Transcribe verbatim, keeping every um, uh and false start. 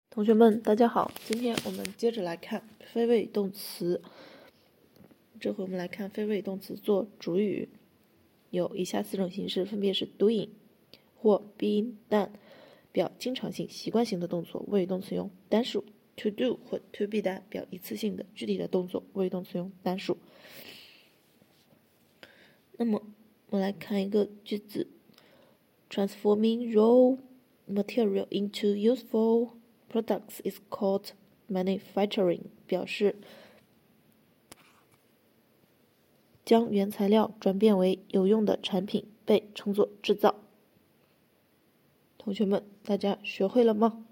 同学们，大家好，今天我们接着来看非谓语动词。这回我们来看非谓语动词做主语，有以下四种形式，分别是 doing 或 being done，表经常性、习惯性的动作，谓语动词用单数 ；to do 或 to be done，表一次性的、具体的动作，谓语动词用单数。那么，我们来看一个句子 ：Transforming raw material into useful products is called manufacturing， 表示将原材料转变为有用的产品被称作制造。同学们，大家学会了吗？